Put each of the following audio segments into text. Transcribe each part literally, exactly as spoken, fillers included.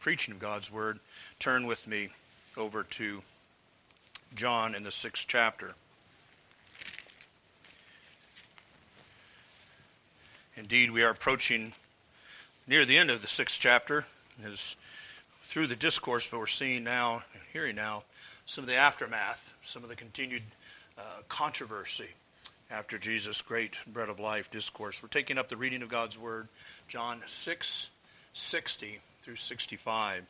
preaching of God's Word, turn with me over to John in the sixth chapter. Indeed, we are approaching near the end of the sixth chapter. It is through the discourse, but we're seeing now, hearing now, some of the aftermath, some of the continued uh, controversy after Jesus' great bread of life discourse. We're taking up the reading of God's Word, John six, sixty through sixty-five.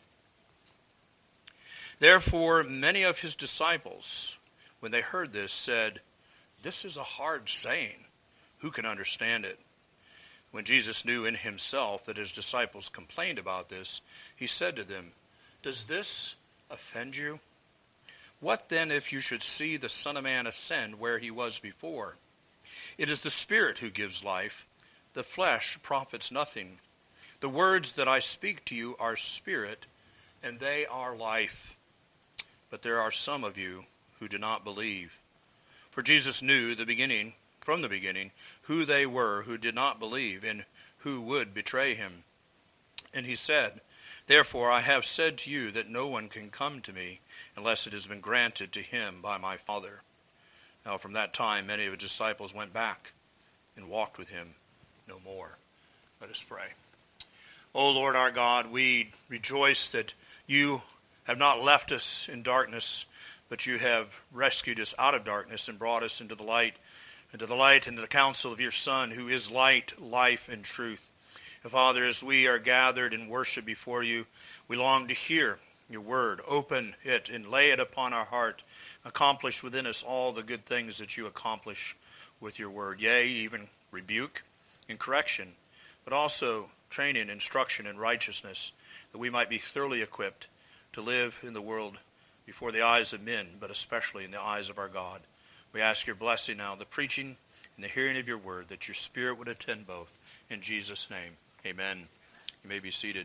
Therefore, many of his disciples, when they heard this, said, "This is a hard saying. Who can understand it?" When Jesus knew in himself that his disciples complained about this, he said to them, "Does this offend you? What then if you should see the Son of Man ascend where he was before? It is the Spirit who gives life. The flesh profits nothing. The words that I speak to you are spirit, and they are life. But there are some of you who do not believe." For Jesus knew the beginning, from the beginning, who they were who did not believe and who would betray him. And he said, "Therefore I have said to you that no one can come to me unless it has been granted to him by my Father." Now from that time many of his disciples went back and walked with him no more. Let us pray. O Lord our God, we rejoice that you have not left us in darkness, but you have rescued us out of darkness and brought us into the light, into the light, into the counsel of your Son, who is light, life, and truth. And Father, as we are gathered in worship before you, we long to hear your word. Open it and lay it upon our heart. Accomplish within us all the good things that you accomplish with your word. Yea, even rebuke and correction, but also training, instruction, and righteousness, that we might be thoroughly equipped to live in the world before the eyes of men, but especially in the eyes of our God. We ask your blessing now, the preaching and the hearing of your word, that your Spirit would attend both. In Jesus' name, amen. You may be seated.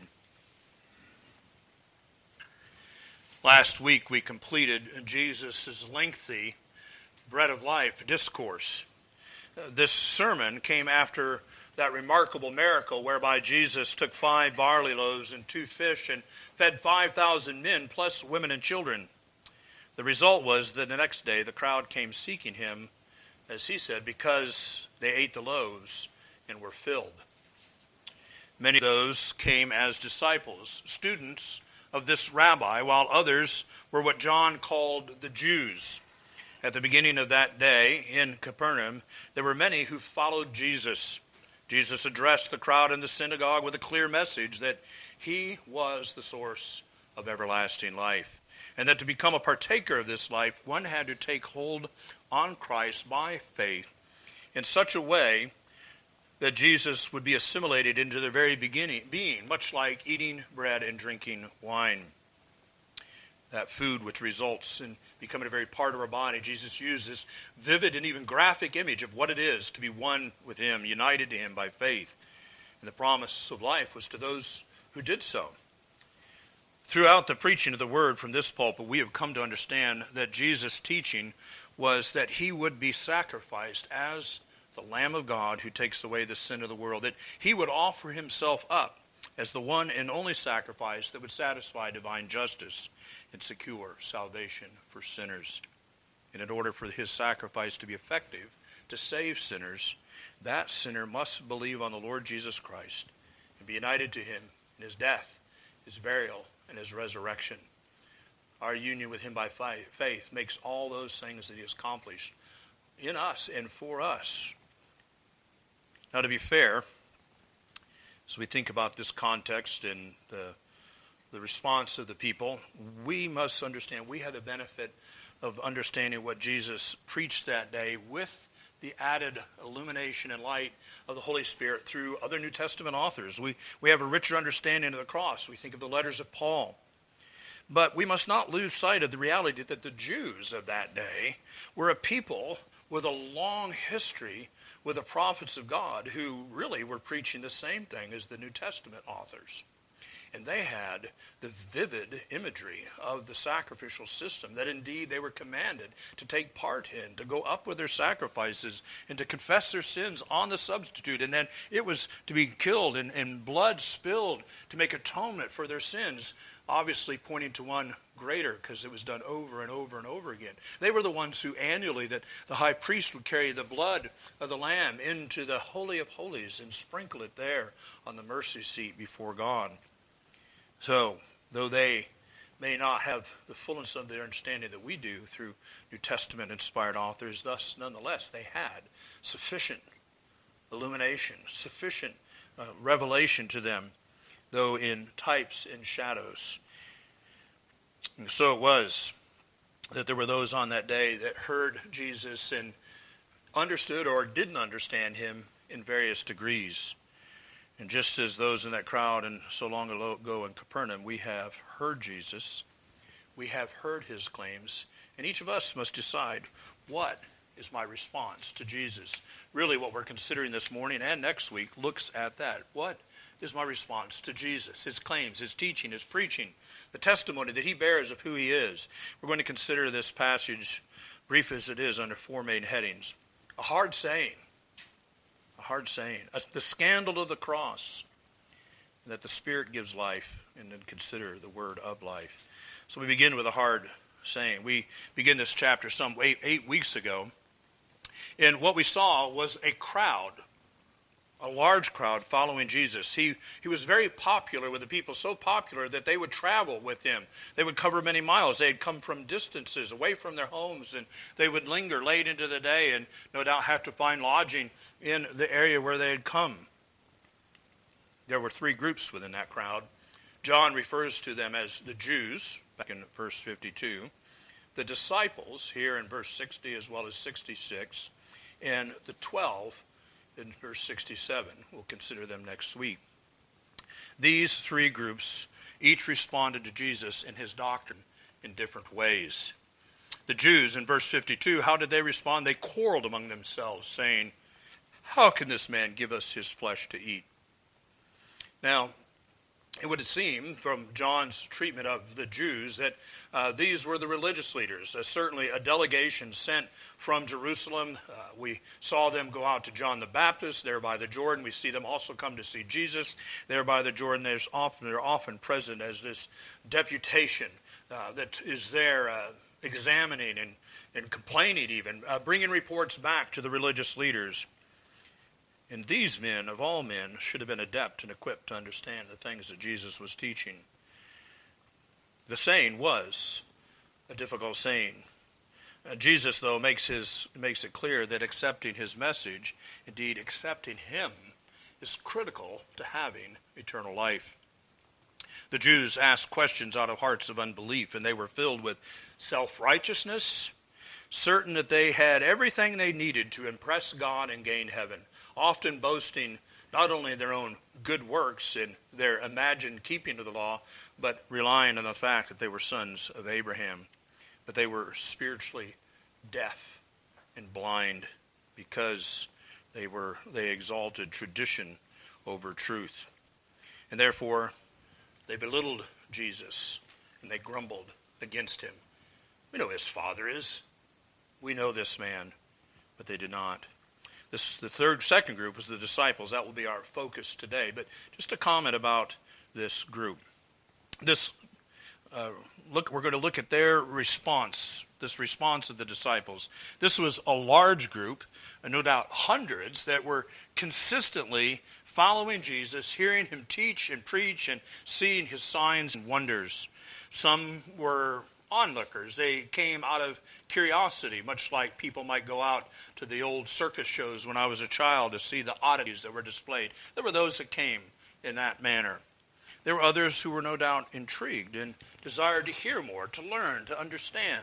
Last week we completed Jesus' lengthy bread of life discourse. This sermon came after that remarkable miracle whereby Jesus took five barley loaves and two fish and fed five thousand men, plus women and children. The result was that the next day the crowd came seeking him, as he said, because they ate the loaves and were filled. Many of those came as disciples, students of this rabbi, while others were what John called the Jews. At the beginning of that day in Capernaum, there were many who followed Jesus. Jesus addressed the crowd in the synagogue with a clear message that he was the source of everlasting life, and that to become a partaker of this life, one had to take hold on Christ by faith in such a way that Jesus would be assimilated into the very beginning, being, much like eating bread and drinking wine. That food which results in becoming a very part of our body. Jesus used this vivid and even graphic image of what it is to be one with him, united to him by faith. And the promise of life was to those who did so. Throughout the preaching of the word from this pulpit, we have come to understand that Jesus' teaching was that he would be sacrificed as the Lamb of God who takes away the sin of the world, that he would offer himself up as the one and only sacrifice that would satisfy divine justice and secure salvation for sinners. And in order for his sacrifice to be effective, to save sinners, that sinner must believe on the Lord Jesus Christ and be united to him in his death, his burial, and his resurrection. Our union with him by faith makes all those things that he has accomplished in us and for us. Now, to be fair, as we think about this context and the, the response of the people, we must understand we have the benefit of understanding what Jesus preached that day with the added illumination and light of the Holy Spirit through other New Testament authors. We, we have a richer understanding of the cross. We think of the letters of Paul. But we must not lose sight of the reality that the Jews of that day were a people with a long history with the prophets of God who really were preaching the same thing as the New Testament authors. And they had the vivid imagery of the sacrificial system, that indeed they were commanded to take part in, to go up with their sacrifices, and to confess their sins on the substitute. And then it was to be killed and, and blood spilled to make atonement for their sins, obviously pointing to one greater, because it was done over and over and over again. They were the ones who annually, that the high priest would carry the blood of the lamb into the Holy of Holies and sprinkle it there on the mercy seat before God. So, though they may not have the fullness of their understanding that we do through New Testament inspired authors, thus nonetheless they had sufficient illumination, sufficient uh, revelation to them, though in types and shadows. And so it was that there were those on that day that heard Jesus and understood or didn't understand him in various degrees. And just as those in that crowd and so long ago in Capernaum, we have heard Jesus, we have heard his claims, and each of us must decide, what is my response to Jesus? Really what we're considering this morning and next week looks at that. What is my response to Jesus, his claims, his teaching, his preaching, the testimony that he bears of who he is? We're going to consider this passage, brief as it is, under four main headings. A hard saying. A hard saying. The scandal of the cross. That the Spirit gives life. And then consider the word of life. So we begin with a hard saying. We begin this chapter some eight, eight weeks ago. And what we saw was a crowd. A large crowd following Jesus. He he was very popular with the people, so popular that they would travel with him. They would cover many miles. They had come from distances away from their homes, and they would linger late into the day and no doubt have to find lodging in the area where they had come. There were three groups within that crowd. John refers to them as the Jews, back in verse fifty-two, the disciples, here in verse sixty as well as sixty-six, and the twelve, in verse sixty-seven. We'll consider them next week. These three groups each responded to Jesus in his doctrine in different ways. The Jews, in verse fifty-two, how did they respond? They quarreled among themselves, saying, "How can this man give us his flesh to eat?" Now, it would seem from John's treatment of the Jews that uh, these were the religious leaders, uh, certainly a delegation sent from Jerusalem. Uh, we saw them go out to John the Baptist there by the Jordan. We see them also come to see Jesus there by the Jordan. There's often, they're often present as this deputation uh, that is there uh, examining and, and complaining even, uh, bringing reports back to the religious leaders. And these men, of all men, should have been adept and equipped to understand the things that Jesus was teaching. The saying was a difficult saying. Uh, Jesus, though, makes his makes it clear that accepting his message, indeed accepting him, is critical to having eternal life. The Jews asked questions out of hearts of unbelief, and they were filled with self-righteousness, certain that they had everything they needed to impress God and gain heaven, often boasting not only their own good works and their imagined keeping of the law, but relying on the fact that they were sons of Abraham. But they were spiritually deaf and blind because they were they exalted tradition over truth. And therefore, they belittled Jesus and they grumbled against him. We know who his father is. We know this man, but they did not. This, the third, second group was the disciples. That will be our focus today. But just a comment about this group. This uh, look, we're going to look at their response. This response of the disciples. This was a large group, and no doubt hundreds, that were consistently following Jesus, hearing him teach and preach, and seeing his signs and wonders. Some were onlookers. They came out of curiosity, much like people might go out to the old circus shows when I was a child to see the oddities that were displayed. There were those that came in that manner. There were others who were no doubt intrigued and desired to hear more, to learn, to understand.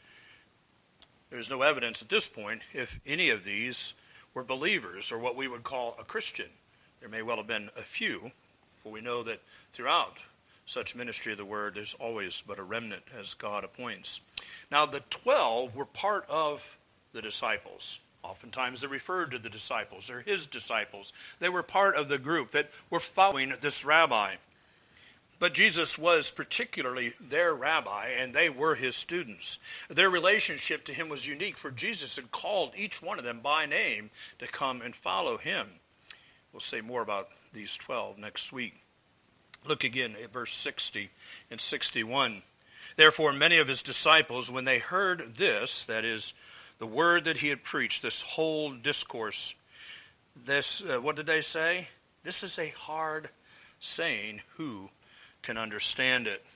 There's no evidence at this point if any of these were believers or what we would call a Christian. There may well have been a few, for we know that throughout such ministry of the word, there's always but a remnant as God appoints. Now, the twelve were part of the disciples. Oftentimes they're referred to the disciples. They're his disciples. They were part of the group that were following this rabbi. But Jesus was particularly their rabbi, and they were his students. Their relationship to him was unique, for Jesus had called each one of them by name to come and follow him. We'll say more about these twelve next week. Look again at verse sixty and sixty-one. Therefore, many of his disciples, when they heard this, that is, the word that he had preached, this whole discourse, this, uh, what did they say? This is a hard saying. Who can understand it?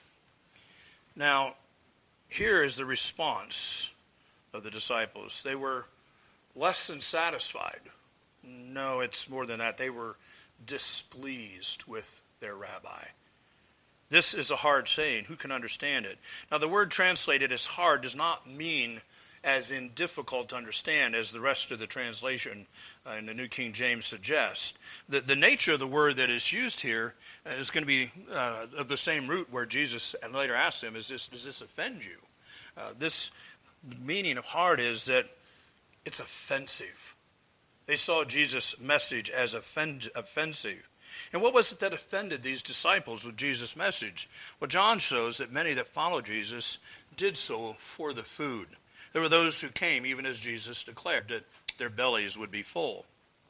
Now, here is the response of the disciples. They were less than satisfied. No, it's more than that. They were displeased with their rabbi. This is a hard saying. Who can understand it? Now, the word translated as hard does not mean as in difficult to understand, as the rest of the translation uh, in the New King James suggests. The, the nature of the word that is used here is going to be uh, of the same root where Jesus later asked him, is this, does this offend you? Uh, this meaning of hard is that it's offensive. They saw Jesus' message as offend, offensive. And what was it that offended these disciples with Jesus' message? Well, John shows that many that followed Jesus did so for the food. There were those who came, even as Jesus declared, that their bellies would be full.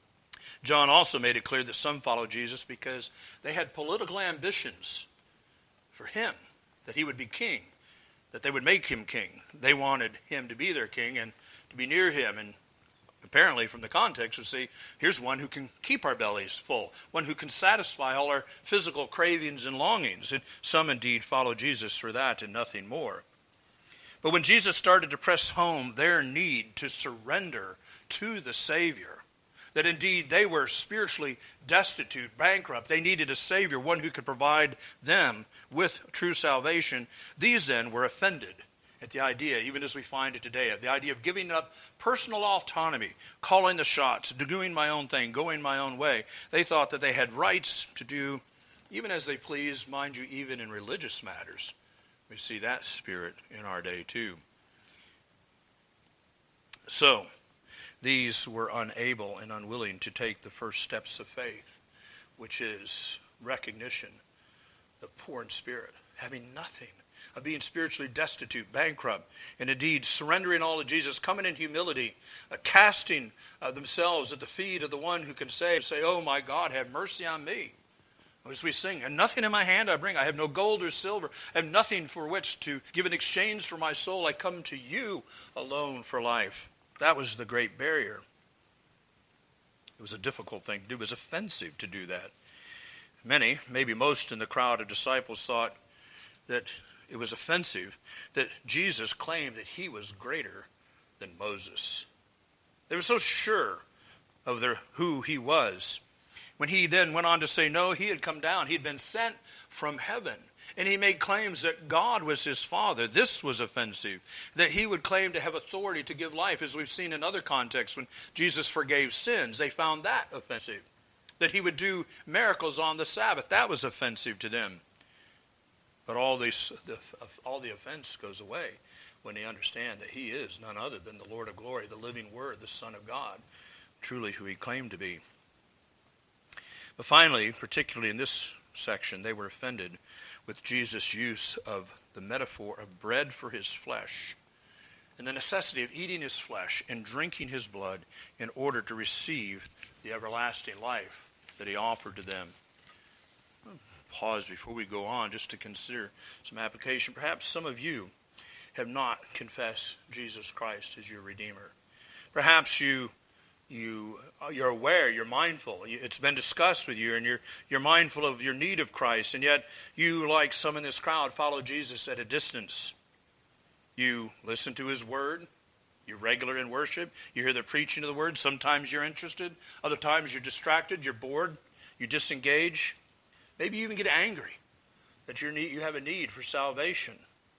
John also made it clear that some followed Jesus because they had political ambitions for him, that he would be king, that they would make him king. They wanted him to be their king and to be near him. And apparently, from the context, we see here's one who can keep our bellies full, one who can satisfy all our physical cravings and longings. And some indeed follow Jesus for that and nothing more. But when Jesus started to press home their need to surrender to the Savior, that indeed they were spiritually destitute, bankrupt, they needed a Savior, one who could provide them with true salvation, these then were offended at the idea, even as we find it today, at the idea of giving up personal autonomy, calling the shots, doing my own thing, going my own way. They thought that they had rights to do even as they pleased, mind you, even in religious matters. We see that spirit in our day too. So, these were unable and unwilling to take the first steps of faith, which is recognition of poor in spirit, having nothing, of being spiritually destitute, bankrupt, and indeed surrendering all to Jesus, coming in humility, uh, casting uh, themselves at the feet of the one who can save, say, oh my God, have mercy on me. As we sing, and nothing in my hand I bring, I have no gold or silver, I have nothing for which to give an exchange for my soul, I come to you alone for life. That was the great barrier. It was a difficult thing to do. It was offensive to do that. Many, maybe most in the crowd of disciples thought that it was offensive that Jesus claimed that he was greater than Moses. They were so sure of their, who he was. When he then went on to say, no, he had come down. He had been sent from heaven. And he made claims that God was his father. This was offensive. That he would claim to have authority to give life. As we've seen in other contexts, when Jesus forgave sins, they found that offensive. That he would do miracles on the Sabbath. That was offensive to them. But all, this, the, all the offense goes away when they understand that he is none other than the Lord of glory, the living Word, the Son of God, truly who he claimed to be. But finally, particularly in this section, they were offended with Jesus' use of the metaphor of bread for his flesh and the necessity of eating his flesh and drinking his blood in order to receive the everlasting life that he offered to them. I'll pause before we go on just to consider some application. Perhaps some of you have not confessed Jesus Christ as your Redeemer. Perhaps you You, you're aware, you're mindful. It's been discussed with you, and you're, you're mindful of your need of Christ. And yet, you, like some in this crowd, follow Jesus at a distance. You listen to his word. You're regular in worship. You hear the preaching of the word. Sometimes you're interested. Other times you're distracted. You're bored. You disengage. Maybe you even get angry that you're need, you have a need for salvation.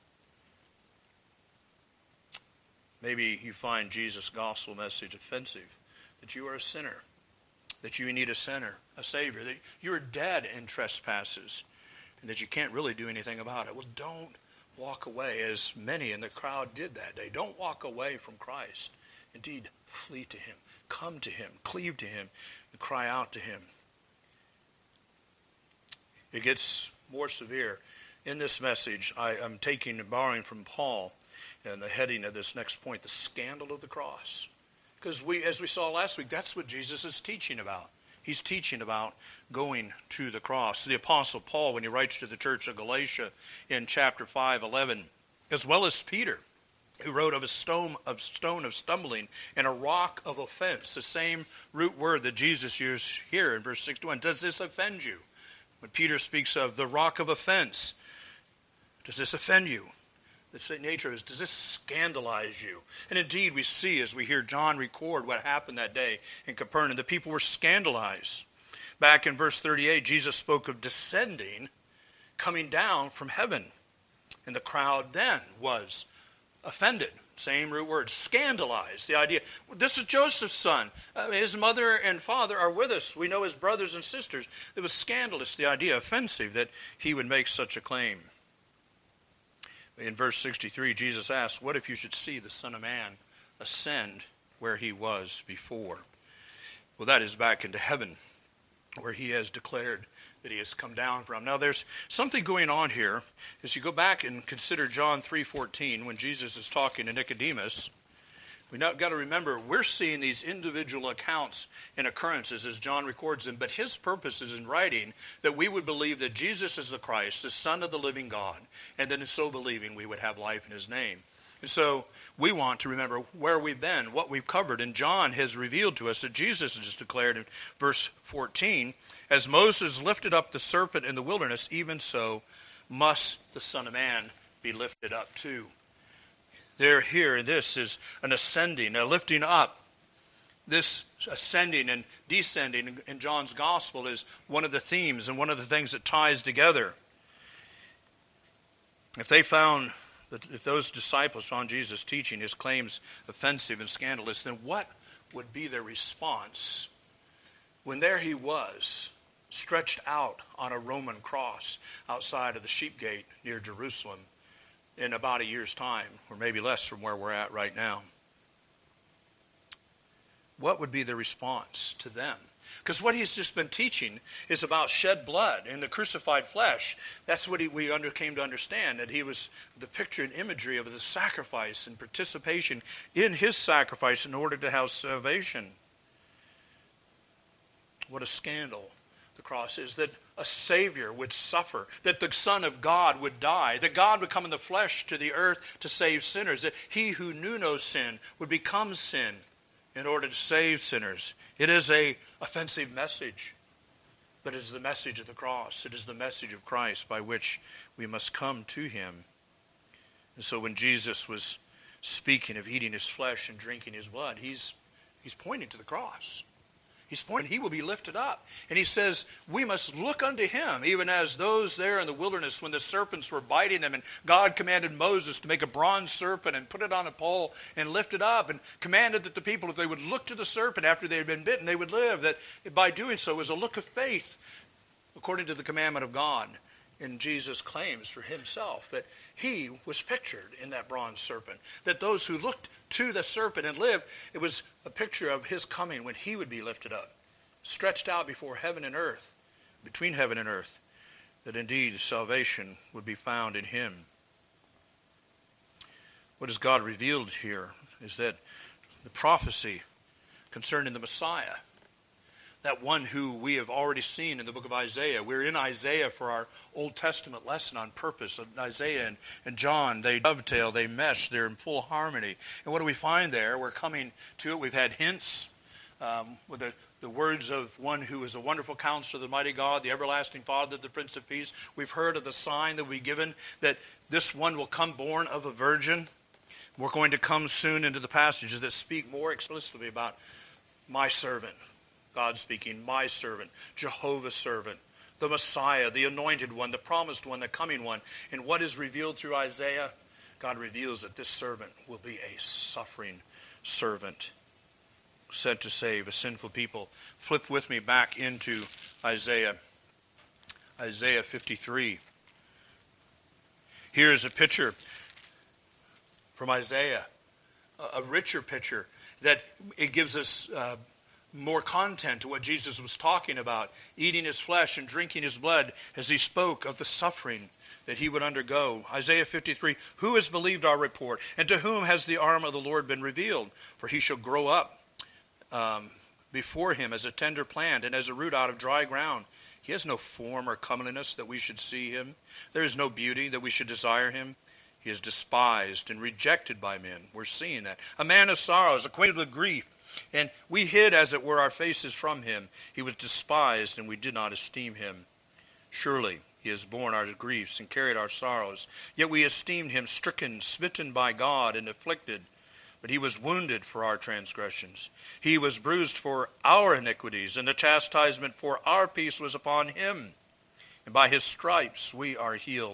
Maybe you find Jesus' gospel message offensive. That you are a sinner, that you need a sinner, a Savior, that you're dead in trespasses, and that you can't really do anything about it. Well, don't walk away, as many in the crowd did that day. Don't walk away from Christ. Indeed, flee to him, come to him, cleave to him, and cry out to him. It gets more severe. In this message, I am taking and borrowing from Paul, and the heading of this next point, the scandal of the cross. Because we, as we saw last week, that's what Jesus is teaching about. He's teaching about going to the cross. The Apostle Paul, when he writes to the church of Galatia in chapter five, eleven, as well as Peter, who wrote of a stone of stone of stumbling and a rock of offense, the same root word that Jesus used here in verse sixty-one. Does this offend you? When Peter speaks of the rock of offense, does this offend you? The nature is, does this scandalize you? And indeed, we see as we hear John record what happened that day in Capernaum, the people were scandalized. Back in verse thirty-eight, Jesus spoke of descending, coming down from heaven. And the crowd then was offended. Same root word, scandalized. The idea, this is Joseph's son. Uh, his mother and father are with us. We know his brothers and sisters. It was scandalous, the idea, offensive, that he would make such a claim. In verse sixty-three, Jesus asked, what if you should see the Son of Man ascend where he was before? Well, that is back into heaven, where he has declared that he has come down from. Now, there's something going on here. As you go back and consider John three fourteen, when Jesus is talking to Nicodemus, we've got to remember, we're seeing these individual accounts and occurrences as John records them, but his purpose is in writing that we would believe that Jesus is the Christ, the Son of the living God, and that in so believing we would have life in his name. And so we want to remember where we've been, what we've covered, and John has revealed to us that Jesus has declared in verse fourteen, as Moses lifted up the serpent in the wilderness, even so must the Son of Man be lifted up too. There, here, and this is an ascending, a lifting up. This ascending and descending in John's gospel is one of the themes and one of the things that ties together. If they found, that if those disciples found Jesus teaching his claims offensive and scandalous, then what would be their response when there he was, stretched out on a Roman cross outside of the sheep gate near Jerusalem, in about a year's time, or maybe less from where we're at right now? What would be the response to them? Because what he's just been teaching is about shed blood and the crucified flesh. That's what he, we under, came to understand, that he was the picture and imagery of the sacrifice and participation in his sacrifice in order to have salvation. What a scandal the cross is, that a Savior would suffer, that the Son of God would die, that God would come in the flesh to the earth to save sinners, that he who knew no sin would become sin in order to save sinners. It is an offensive message, but it is the message of the cross. It is the message of Christ by which we must come to him. And so when Jesus was speaking of eating his flesh and drinking his blood, he's, he's pointing to the cross. He's pointing, he will be lifted up. And he says, we must look unto him, even as those there in the wilderness when the serpents were biting them, and God commanded Moses to make a bronze serpent and put it on a pole and lift it up, and commanded that the people, if they would look to the serpent after they had been bitten, they would live. That by doing so was a look of faith, according to the commandment of God. And Jesus claims for himself that he was pictured in that bronze serpent. That those who looked to the serpent and lived, it was a picture of his coming when he would be lifted up, stretched out before heaven and earth, between heaven and earth, that indeed salvation would be found in him. What is God revealed here is that the prophecy concerning the Messiah, that one who we have already seen in the book of Isaiah. We're in Isaiah for our Old Testament lesson on purpose. Isaiah and, and John, they dovetail, they mesh, they're in full harmony. And what do we find there? We're coming to it. We've had hints um, with the, the words of one who is a wonderful counselor, the mighty God, the everlasting Father, the Prince of Peace. We've heard of the sign that will be given, that this one will come born of a virgin. We're going to come soon into the passages that speak more explicitly about my servant. God speaking, my servant, Jehovah's servant, the Messiah, the anointed one, the promised one, the coming one. And what is revealed through Isaiah? God reveals that this servant will be a suffering servant sent to save a sinful people. Flip with me back into Isaiah, Isaiah fifty-three. Here's a picture from Isaiah, a richer picture that it gives us uh, more content to what Jesus was talking about, eating his flesh and drinking his blood, as he spoke of the suffering that he would undergo. Isaiah fifty-three, who has believed our report, and to whom has the arm of the Lord been revealed? For he shall grow up um, before him as a tender plant, and as a root out of dry ground. He has no form or comeliness that we should see him. There is no beauty that we should desire him. He is despised and rejected by men. We're seeing that. A man of sorrows, acquainted with grief. And we hid, as it were, our faces from him. He was despised, and we did not esteem him. Surely he has borne our griefs and carried our sorrows. Yet we esteemed him stricken, smitten by God, and afflicted. But he was wounded for our transgressions. He was bruised for our iniquities, and the chastisement for our peace was upon him. And by his stripes we are healed.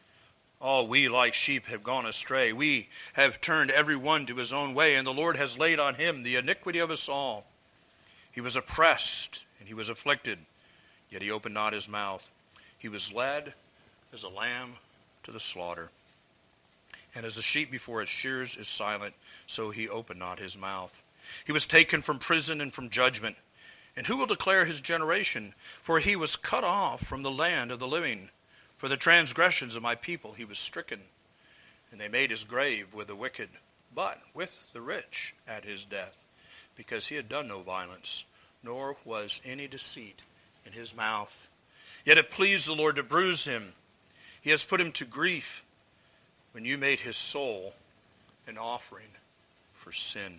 All we like sheep have gone astray. We have turned every one to his own way, and the Lord has laid on him the iniquity of us all. He was oppressed, and he was afflicted, yet he opened not his mouth. He was led as a lamb to the slaughter. And as a sheep before its shears is silent, so he opened not his mouth. He was taken from prison and from judgment. And who will declare his generation? For he was cut off from the land of the living. For the transgressions of my people he was stricken. And they made his grave with the wicked, but with the rich at his death, because he had done no violence, nor was any deceit in his mouth. Yet it pleased the Lord to bruise him. He has put him to grief, when you made his soul an offering for sin.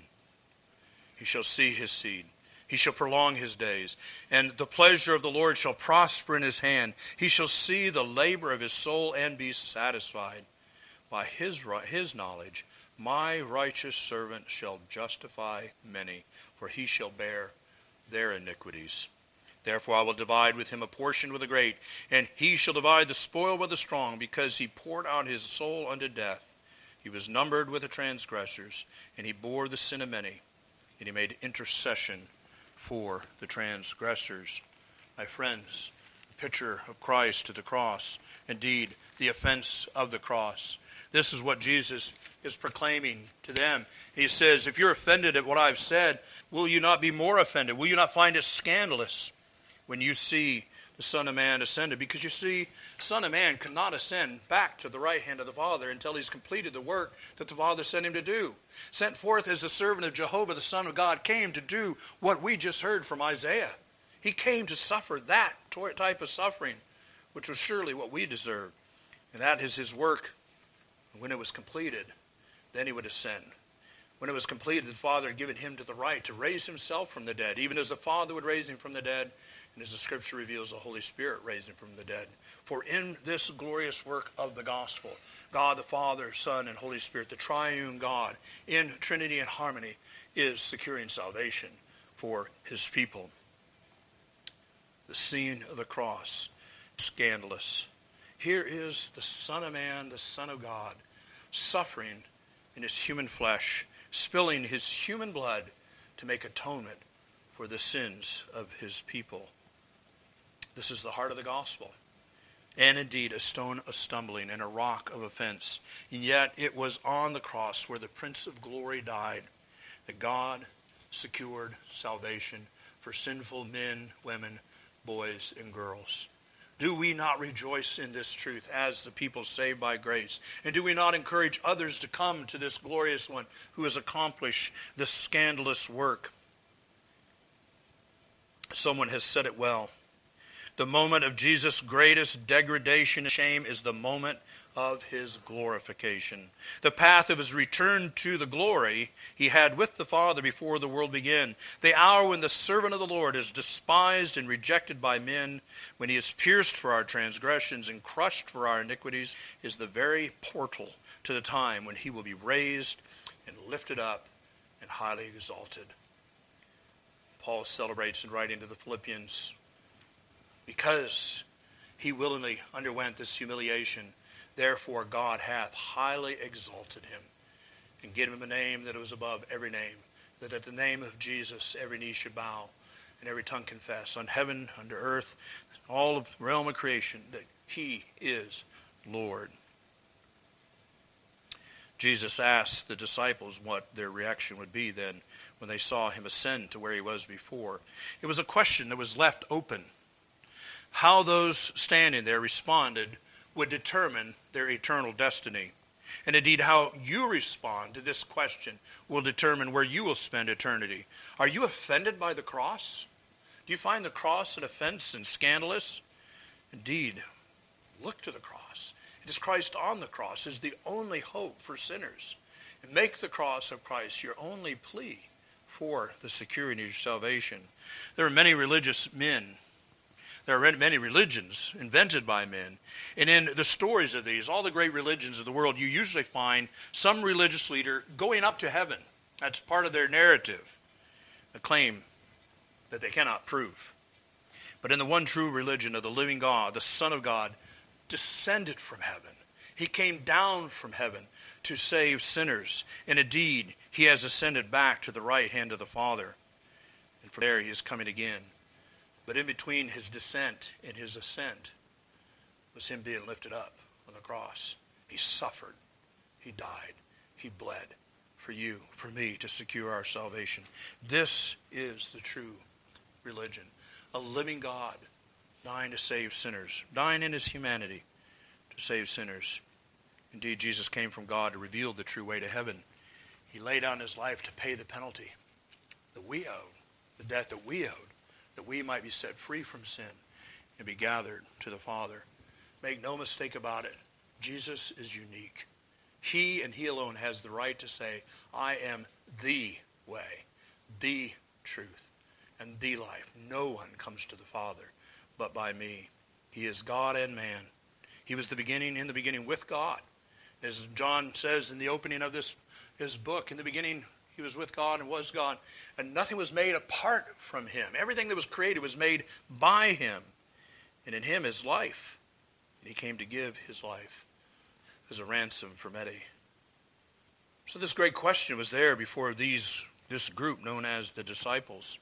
He shall see his seed. He shall prolong his days. And the pleasure of the Lord shall prosper in his hand. He shall see the labor of his soul and be satisfied. By his, his knowledge, my righteous servant shall justify many, for he shall bear their iniquities. Therefore I will divide with him a portion with the great, and he shall divide the spoil with the strong, because he poured out his soul unto death. He was numbered with the transgressors, and he bore the sin of many, and he made intercession for the transgressors. My friends, the picture of Christ to the cross, indeed, the offense of the cross. This is what Jesus is proclaiming to them. He says, if you're offended at what I've said, will you not be more offended? Will you not find it scandalous when you see the Son of Man ascended? Because you see, the Son of Man cannot ascend back to the right hand of the Father until he's completed the work that the Father sent him to do. Sent forth as the servant of Jehovah, the Son of God, came to do what we just heard from Isaiah. He came to suffer that type of suffering, which was surely what we deserve. And that is his work. And when it was completed, then he would ascend. When it was completed, the Father had given him to the right to raise himself from the dead, even as the Father would raise him from the dead. And as the Scripture reveals, the Holy Spirit raised him from the dead. For in this glorious work of the gospel, God the Father, Son, and Holy Spirit, the triune God, in Trinity and harmony, is securing salvation for his people. The scene of the cross, scandalous. Here is the Son of Man, the Son of God, suffering in his human flesh, spilling his human blood to make atonement for the sins of his people. This is the heart of the gospel. And indeed, a stone of stumbling and a rock of offense. And yet it was on the cross where the Prince of Glory died that God secured salvation for sinful men, women, boys, and girls. Do we not rejoice in this truth as the people saved by grace? And do we not encourage others to come to this glorious one who has accomplished this scandalous work? Someone has said it well. The moment of Jesus' greatest degradation and shame is the moment of his glorification. The path of his return to the glory he had with the Father before the world began. The hour when the servant of the Lord is despised and rejected by men, when he is pierced for our transgressions and crushed for our iniquities, is the very portal to the time when he will be raised and lifted up and highly exalted. Paul celebrates in writing to the Philippians, because he willingly underwent this humiliation, therefore God hath highly exalted him and given him a name that was above every name, that at the name of Jesus every knee should bow and every tongue confess, on heaven, under earth, all of the realm of creation, that he is Lord. Jesus asked the disciples what their reaction would be then when they saw him ascend to where he was before. It was a question that was left open. How those standing there responded would determine their eternal destiny. And indeed, how you respond to this question will determine where you will spend eternity. Are you offended by the cross? Do you find the cross an offense and scandalous? Indeed, look to the cross. It is Christ on the cross is the only hope for sinners. And make the cross of Christ your only plea for the security of your salvation. There are many religious men. There are many religions invented by men. And in the stories of these, all the great religions of the world, you usually find some religious leader going up to heaven. That's part of their narrative, a claim that they cannot prove. But in the one true religion of the living God, the Son of God descended from heaven. He came down from heaven to save sinners. And indeed, he has ascended back to the right hand of the Father. And from there he is coming again. But in between his descent and his ascent was him being lifted up on the cross. He suffered. He died. He bled for you, for me, to secure our salvation. This is the true religion. A living God dying to save sinners, dying in his humanity to save sinners. Indeed, Jesus came from God to reveal the true way to heaven. He laid down his life to pay the penalty that we owed, the debt that we owed, that we might be set free from sin and be gathered to the Father. Make no mistake about it. Jesus is unique. He and he alone has the right to say, I am the way, the truth, and the life. No one comes to the Father but by me. He is God and man. He was the beginning, in the beginning with God. As John says in the opening of this his book, in the beginning he was with God and was God, and nothing was made apart from him. Everything that was created was made by him, and in him is life. And he came to give his life as a ransom for many. So this great question was there before these this group known as the disciples.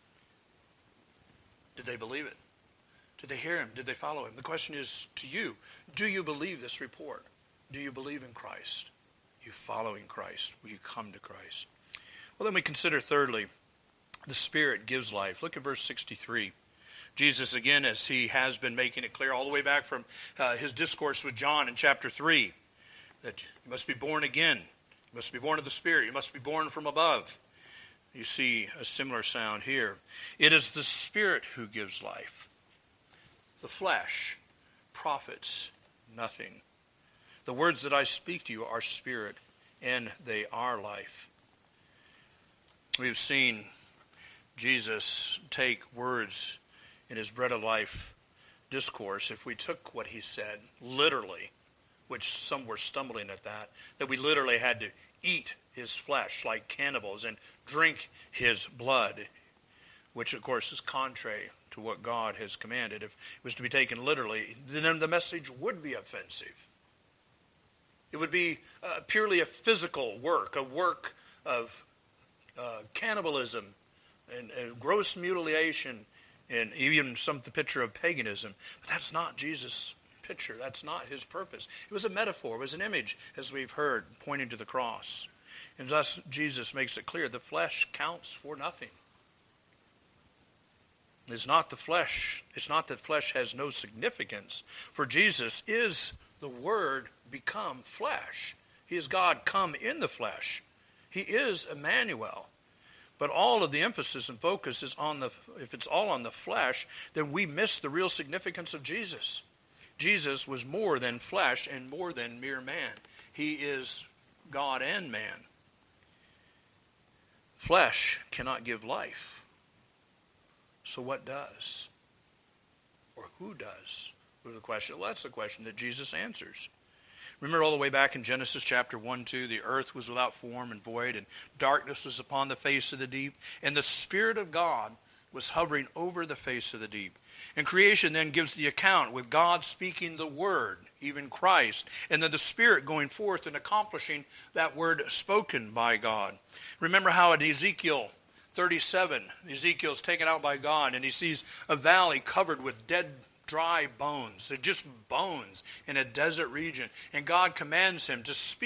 Did they believe it? Did they hear him? Did they follow him? The question is to you, do you believe this report? Do you believe in Christ? Are you following Christ? Will you come to Christ? Well, then we consider thirdly, the Spirit gives life. Look at verse sixty-three. Jesus, again, as he has been making it clear all the way back from uh, his discourse with John in chapter three, that you must be born again. You must be born of the Spirit. You must be born from above. You see a similar sound here. It is the Spirit who gives life. The flesh profits nothing. The words that I speak to you are spirit, and they are life. We've seen Jesus take words in his bread of life discourse. If we took what he said literally, which some were stumbling at that, that we literally had to eat his flesh like cannibals and drink his blood, which of course is contrary to what God has commanded. If it was to be taken literally, then the message would be offensive. It would be uh, purely a physical work, a work of uh, cannibalism and, and gross mutilation, and even some the picture of paganism. But that's not Jesus' picture. That's not his purpose. It was a metaphor. It was an image, as we've heard, pointing to the cross. And thus Jesus makes it clear the flesh counts for nothing. It's not the flesh. It's not that flesh has no significance. For Jesus is the Word become flesh. He is God come in the flesh. He is Emmanuel. But all of the emphasis and focus is on the, if it's all on the flesh, then we miss the real significance of Jesus. Jesus was more than flesh and more than mere man. He is God and man. Flesh cannot give life. So what does? Or who does? Was the question. Well, that's the question that Jesus answers. Remember all the way back in Genesis chapter one, two, the earth was without form and void, and darkness was upon the face of the deep, and the Spirit of God was hovering over the face of the deep. And creation then gives the account with God speaking the word, even Christ, and then the Spirit going forth and accomplishing that word spoken by God. Remember how in Ezekiel thirty-seven, Ezekiel's taken out by God, and he sees a valley covered with dead dry bones. They're just bones in a desert region. And God commands him to speak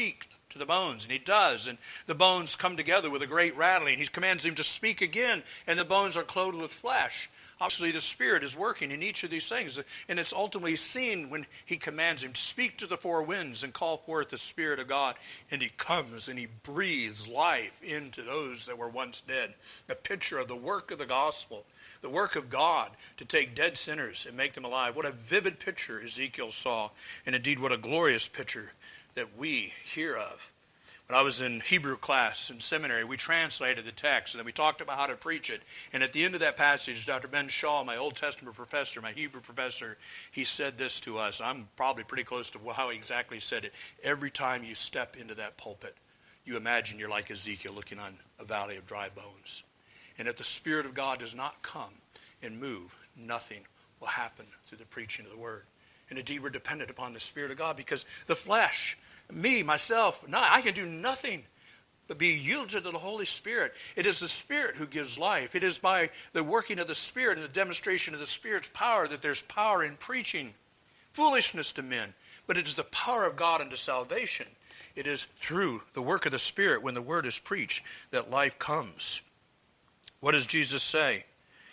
to the bones. And he does. And the bones come together with a great rattling. He commands him to speak again, and the bones are clothed with flesh. Obviously, the Spirit is working in each of these things. And it's ultimately seen when he commands him to speak to the four winds and call forth the Spirit of God. And he comes and he breathes life into those that were once dead. A picture of the work of the gospel, the work of God to take dead sinners and make them alive. What a vivid picture Ezekiel saw. And indeed, what a glorious picture that we hear of. When I was in Hebrew class in seminary, we translated the text, and then we talked about how to preach it. And at the end of that passage, Doctor Ben Shaw, my Old Testament professor, my Hebrew professor, he said this to us. I'm probably pretty close to how he exactly said it. Every time you step into that pulpit, you imagine you're like Ezekiel looking on a valley of dry bones. And if the Spirit of God does not come and move, nothing will happen through the preaching of the Word. And indeed, we're dependent upon the Spirit of God because the flesh, me, myself, no, I can do nothing but be yielded to the Holy Spirit. It is the Spirit who gives life. It is by the working of the Spirit and the demonstration of the Spirit's power that there's power in preaching. Foolishness to men, but it is the power of God unto salvation. It is through the work of the Spirit when the Word is preached that life comes. What does Jesus say?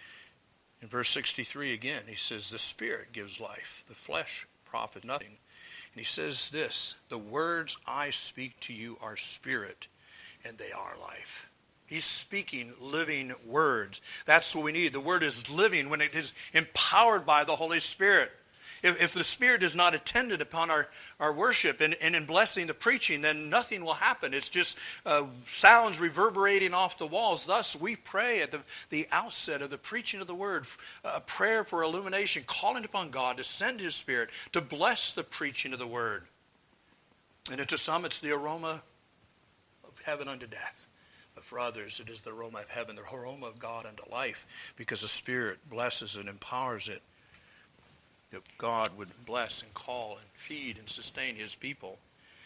In verse sixty-three again, he says, the Spirit gives life. The flesh profit nothing. And he says this, the words I speak to you are spirit, and they are life. He's speaking living words. That's what we need. The Word is living when it is empowered by the Holy Spirit. If, if the Spirit is not attended upon our, our worship and, and in blessing the preaching, then nothing will happen. It's just uh, sounds reverberating off the walls. Thus, we pray at the, the outset of the preaching of the Word, a prayer for illumination, calling upon God to send His Spirit to bless the preaching of the Word. And to some, it's the aroma of heaven unto death. But for others, it is the aroma of heaven, the aroma of God unto life, because the Spirit blesses and empowers it. That God would bless and call and feed and sustain His people.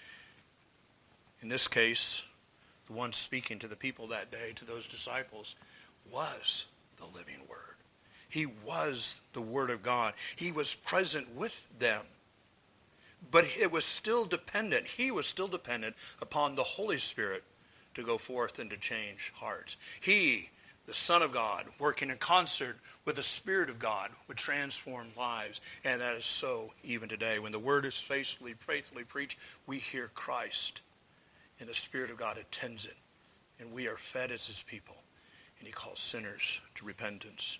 In this case, the one speaking to the people that day, to those disciples, was the living Word. He was the Word of God. He was present with them. But it was still dependent, He was still dependent upon the Holy Spirit to go forth and to change hearts. He, the Son of God, working in concert with the Spirit of God, would transform lives. And that is so even today. When the Word is faithfully, faithfully preached, we hear Christ. And the Spirit of God attends it. And we are fed as His people. And He calls sinners to repentance.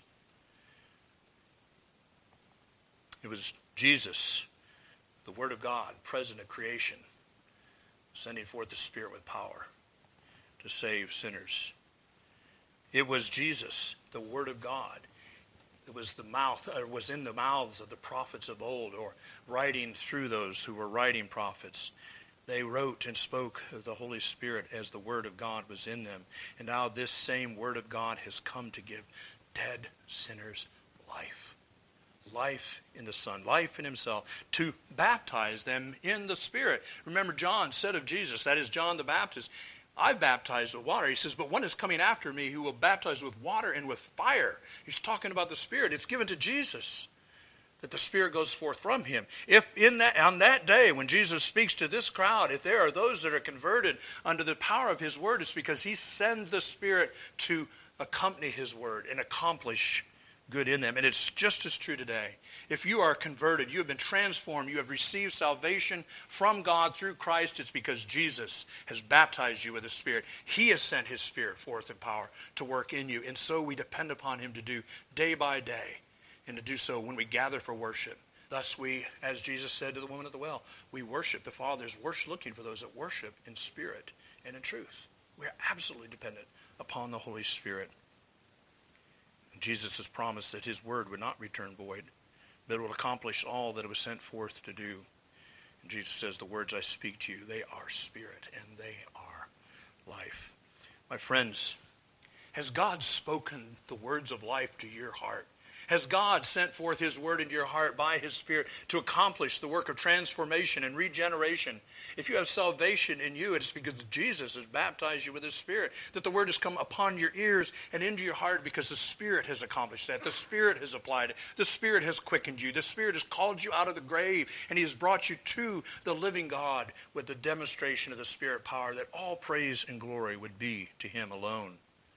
It was Jesus, the Word of God, present at creation, sending forth the Spirit with power to save sinners. It was Jesus, the Word of God. It was the mouth, or was in the mouths of the prophets of old, or writing through those who were writing prophets. They wrote and spoke of the Holy Spirit as the Word of God was in them. And now this same Word of God has come to give dead sinners life. Life in the Son, life in Himself, to baptize them in the Spirit. Remember, John said of Jesus, that is John the Baptist, I baptize with water. He says, but one is coming after me who will baptize with water and with fire. He's talking about the Spirit. It's given to Jesus that the Spirit goes forth from Him. If in that on that day when Jesus speaks to this crowd, if there are those that are converted under the power of His Word, it's because He sends the Spirit to accompany His Word and accomplish good in them. And it's just as true today. If you are converted, you have been transformed, you have received salvation from God through Christ, it's because Jesus has baptized you with the Spirit. He has sent His Spirit forth in power to work in you. And so we depend upon Him to do day by day, and to do so when we gather for worship. Thus we, as Jesus said to the woman at the well, we worship. The Father is worship, looking for those that worship in spirit and in truth. We are absolutely dependent upon the Holy Spirit. Jesus has promised that His Word would not return void, but it will accomplish all that it was sent forth to do. And Jesus says, the words I speak to you, they are spirit and they are life. My friends, has God spoken the words of life to your heart? Has God sent forth his word into your heart by his Spirit to accomplish the work of transformation and regeneration? If you have salvation in you, it's because Jesus has baptized you with his Spirit, that the word has come upon your ears and into your heart because the Spirit has accomplished that. The Spirit has applied it. The Spirit has quickened you. The Spirit has called you out of the grave, and he has brought you to the living God with the demonstration of the Spirit power, that all praise and glory would be to him alone.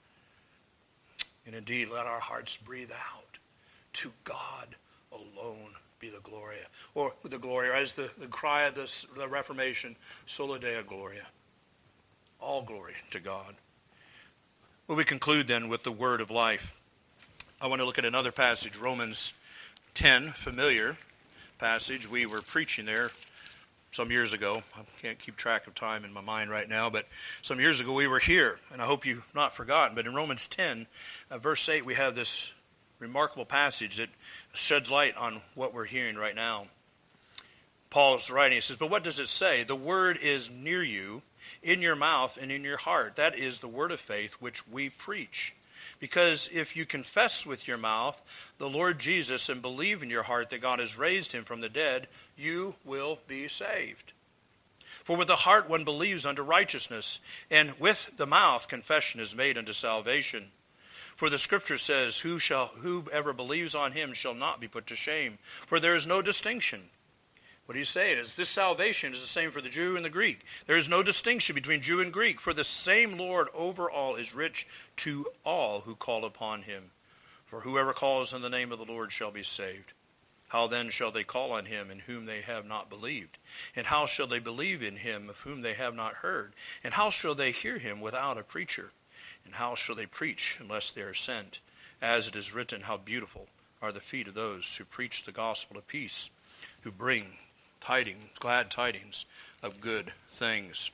And indeed, let our hearts breathe out. To God alone be the gloria, or the glory, or as the, the cry of this, the Reformation, Sola Deo Gloria. All glory to God. Well, we conclude then with the word of life. I want to look at another passage, Romans ten, familiar passage. We were preaching there some years ago. I can't keep track of time in my mind right now, but some years ago we were here, and I hope you've not forgotten. But in Romans ten, uh, verse eight, we have this remarkable passage that sheds light on what we're hearing right now. Paul is writing, he says, but what does it say? The word is near you, in your mouth and in your heart. That is the word of faith which we preach. Because if you confess with your mouth the Lord Jesus and believe in your heart that God has raised him from the dead, you will be saved. For with the heart one believes unto righteousness, and with the mouth confession is made unto salvation. For the Scripture says, Who shall, whoever believes on him shall not be put to shame. For there is no distinction. What he's saying is this salvation is the same for the Jew and the Greek. There is no distinction between Jew and Greek. For the same Lord over all is rich to all who call upon him. For whoever calls on the name of the Lord shall be saved. How then shall they call on him in whom they have not believed? And how shall they believe in him of whom they have not heard? And how shall they hear him without a preacher? And how shall they preach unless they are sent? As it is written, how beautiful are the feet of those who preach the gospel of peace, who bring tidings, glad tidings of good things.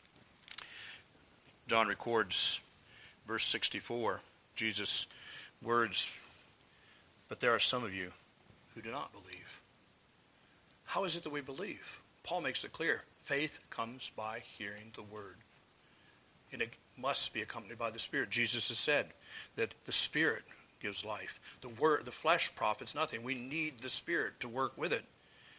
John records verse sixty-four, Jesus' words, but there are some of you who do not believe. How is it that we believe? Paul makes it clear. Faith comes by hearing the word. And it must be accompanied by the Spirit. Jesus has said that the Spirit gives life. The word, the flesh profits nothing. We need the Spirit to work with it.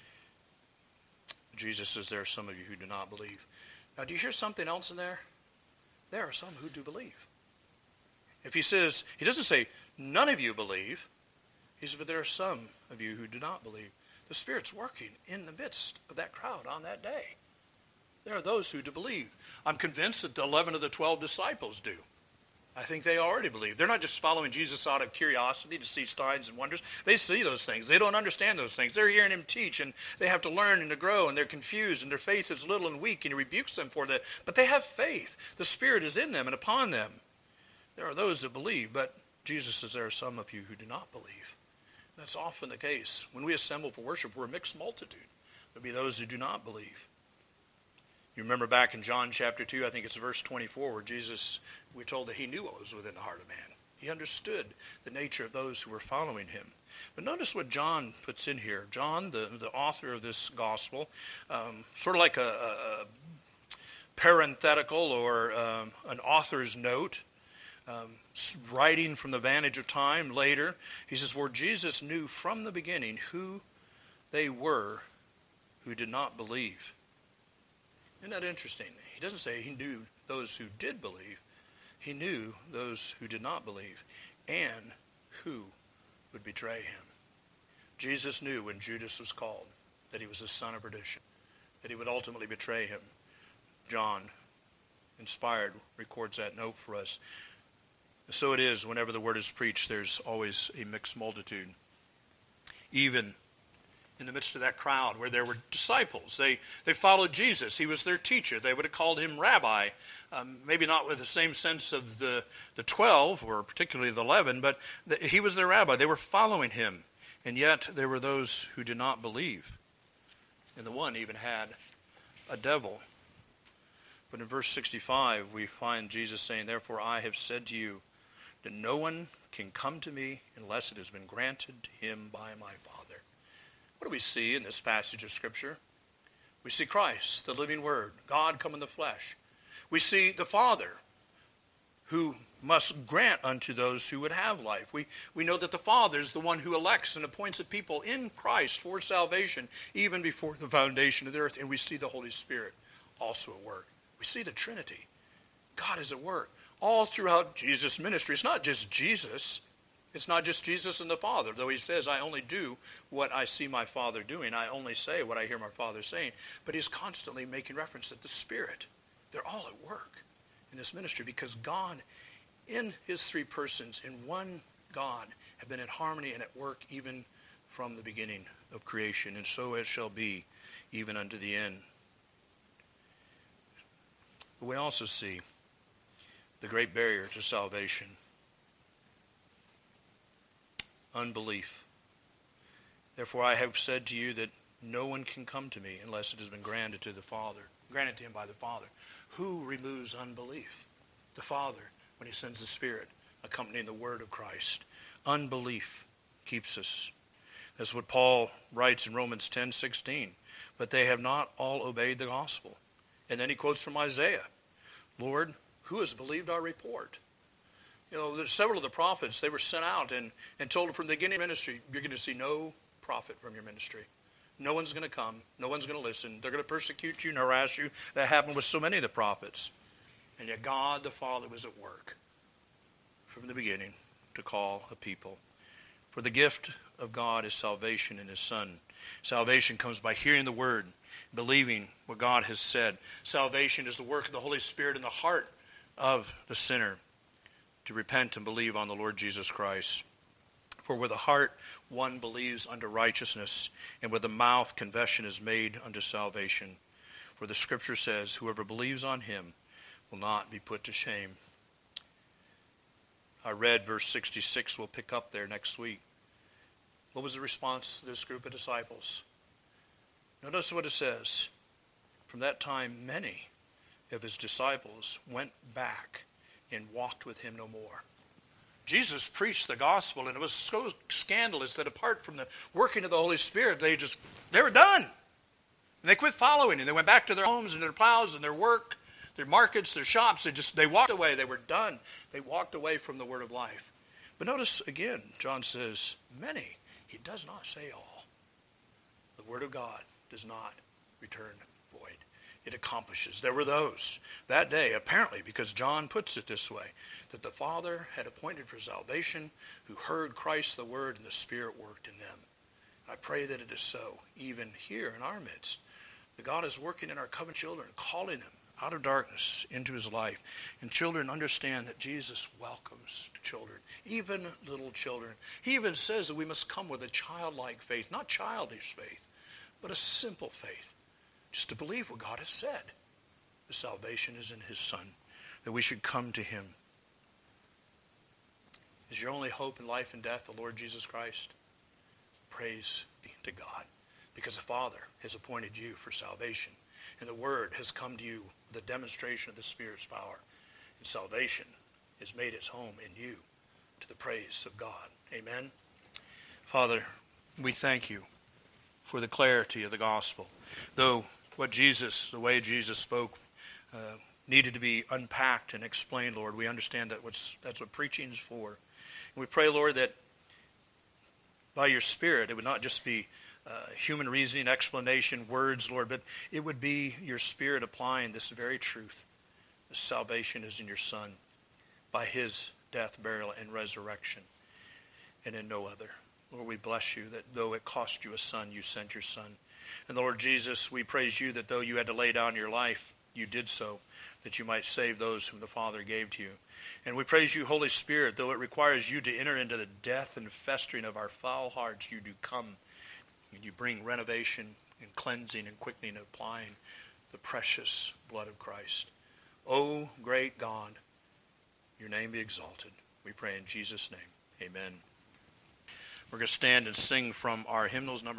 Jesus says there are some of you who do not believe. Now, do you hear something else in there? There are some who do believe. If he says, he doesn't say, none of you believe. He says, but there are some of you who do not believe. The Spirit's working in the midst of that crowd on that day. There are those who do believe. I'm convinced that the eleven of the twelve disciples do. I think they already believe. They're not just following Jesus out of curiosity to see signs and wonders. They see those things. They don't understand those things. They're hearing him teach, and they have to learn and to grow, and they're confused, and their faith is little and weak, and he rebukes them for that. But they have faith. The Spirit is in them and upon them. There are those that believe, but Jesus says there are some of you who do not believe. That's often the case. When we assemble for worship, we're a mixed multitude. There'll be those who do not believe. You remember back in John chapter two, I think it's verse twenty-four, where Jesus, we're told that he knew what was within the heart of man. He understood the nature of those who were following him. But notice what John puts in here. John, the, the author of this gospel, um, sort of like a, a parenthetical or um, an author's note, um, writing from the vantage of time later. He says, for Jesus knew from the beginning who they were who did not believe. Isn't that interesting? He doesn't say he knew those who did believe. He knew those who did not believe and who would betray him. Jesus knew when Judas was called that he was a son of perdition, that he would ultimately betray him. John, inspired, records that note for us. So it is whenever the word is preached, there's always a mixed multitude. Even in the midst of that crowd where there were disciples. They they followed Jesus. He was their teacher. They would have called him rabbi. Um, maybe not with the same sense of the, the twelve, or particularly the eleven, but the, he was their rabbi. They were following him. And yet there were those who did not believe. And the one even had a devil. But in verse sixty-five, we find Jesus saying, therefore I have said to you that no one can come to me unless it has been granted to him by my Father. What do we see in this passage of Scripture? We see Christ, the living Word, God come in the flesh. We see the Father, who must grant unto those who would have life. We, we know that the Father is the one who elects and appoints a people in Christ for salvation, even before the foundation of the earth. And we see the Holy Spirit also at work. We see the Trinity. God is at work all throughout Jesus' ministry. It's not just Jesus. It's not just Jesus and the Father, though he says, I only do what I see my Father doing. I only say what I hear my Father saying. But he's constantly making reference that the Spirit, they're all at work in this ministry, because God, in his three persons, in one God, have been in harmony and at work even from the beginning of creation, and so it shall be even unto the end. But we also see the great barrier to salvation: unbelief. Therefore I have said to you that no one can come to me unless it has been granted to the Father, granted to him by the Father. Who removes unbelief? The Father, when he sends the Spirit accompanying the word of Christ. Unbelief keeps us. That's what Paul writes in Romans ten sixteen. But they have not all obeyed the gospel. And then he quotes from Isaiah, Lord, who has believed our report? You know, there's several of the prophets, they were sent out and, and told from the beginning of ministry, you're going to see no prophet from your ministry. No one's going to come. No one's going to listen. They're going to persecute you and harass you. That happened with so many of the prophets. And yet God the Father was at work from the beginning to call a people. For the gift of God is salvation in his Son. Salvation comes by hearing the word, believing what God has said. Salvation is the work of the Holy Spirit in the heart of the sinner to repent and believe on the Lord Jesus Christ. For with the heart one believes unto righteousness, and with the mouth confession is made unto salvation. For the Scripture says, whoever believes on him will not be put to shame. I read verse sixty-six. We'll pick up there next week. What was the response to this group of disciples? Notice what it says. From that time, many of his disciples went back and walked with him no more. Jesus preached the gospel, and it was so scandalous that apart from the working of the Holy Spirit, they just, they were done. And they quit following him. They went back to their homes and their plows and their work, their markets, their shops. They just, they walked away. They were done. They walked away from the word of life. But notice again, John says, many. He does not say all. The word of God does not return void. It accomplishes. There were those that day, apparently, because John puts it this way, that the Father had appointed for salvation who heard Christ the Word and the Spirit worked in them. I pray that it is so, even here in our midst, that God is working in our covenant children, calling them out of darkness into his life. And children understand that Jesus welcomes children, even little children. He even says that we must come with a childlike faith, not childish faith, but a simple faith. Just to believe what God has said. The salvation is in his Son. That we should come to him. Is your only hope in life and death the Lord Jesus Christ? Praise be to God. Because the Father has appointed you for salvation. And the Word has come to you with a demonstration of the Spirit's power. And salvation has made its home in you to the praise of God. Amen. Father, we thank you for the clarity of the gospel. Though what Jesus, the way Jesus spoke, uh, needed to be unpacked and explained, Lord, we understand that what's, that's what preaching is for. And we pray, Lord, that by your Spirit, it would not just be uh, human reasoning, explanation, words, Lord, but it would be your Spirit applying this very truth. The salvation is in your Son by his death, burial, and resurrection, and in no other. Lord, we bless you that though it cost you a son, you sent your Son. And Lord Jesus, we praise you that though you had to lay down your life, you did so, that you might save those whom the Father gave to you. And we praise you, Holy Spirit, though it requires you to enter into the death and festering of our foul hearts, you do come, and you bring renovation and cleansing and quickening and applying the precious blood of Christ. O great God, your name be exalted. We pray in Jesus' name. Amen. We're going to stand and sing from our hymnals number